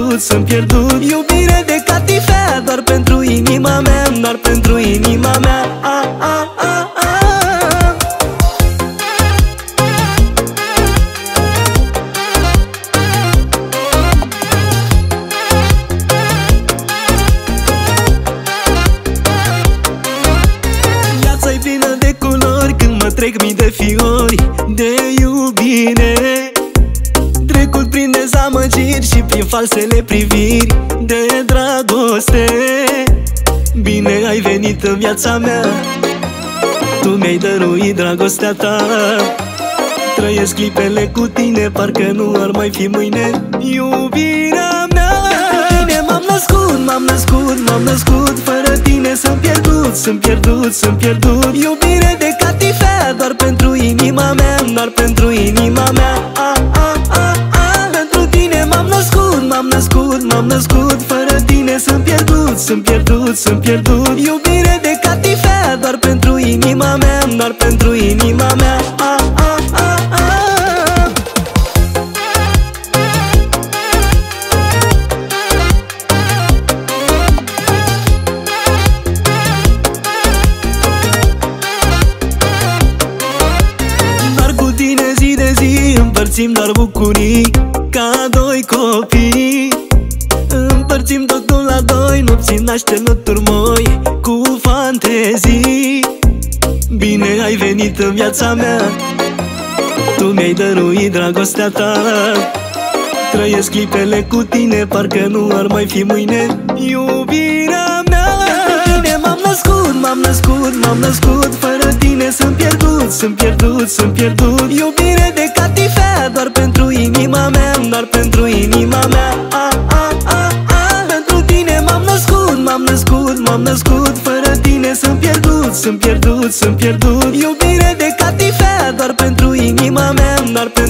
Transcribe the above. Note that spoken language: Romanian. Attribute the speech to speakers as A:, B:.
A: pierdut, sunt pierdut. Iubire de catifea, doar pentru inima mea, doar pentru inima mea. Viața-i plină de culori când mă trec mii de fiori de iubire. Trecut prin dezamăgiri și prin falsele priviri de dragoste. Bine ai venit în viața mea, tu mi-ai dăruit dragostea ta. Trăiesc clipele cu tine, parcă nu ar mai fi mâine. Iubirea mea, tine m-am născut, m-am născut, m-am născut. Fără tine sunt pierdut, sunt pierdut, sunt pierdut. Iubire de catifea, doar pentru inima mea, doar pentru inima mea. Pentru tine m-am născut, m-am născut, m-am născut. Fără tine sunt pierdut, sunt pierdut, sunt pierdut. Iubire de catifea, doar pentru inima mea, doar pentru inima mea. Împărțim doar bucurii ca doi copii. Împărțim totul la doi, nopți naște lături moi cu fantezii. Bine ai venit în viața mea, tu mi-ai dăruit dragostea ta. Trăiesc clipele cu tine, parcă nu ar mai fi mâine. Iubirea mea, tine m-am născut, m-am născut, m-am născut. Fără tine sunt pierdut, sunt pierdut, sunt pierdut. Iubire de catifea, doar pentru inima mea, doar pentru inima mea. Pentru tine m-am născut, m-am născut, m-am născut. Fără tine sunt pierdut, sunt pierdut, sunt pierdut. Iubire de catifea, doar pentru inima mea, doar pentru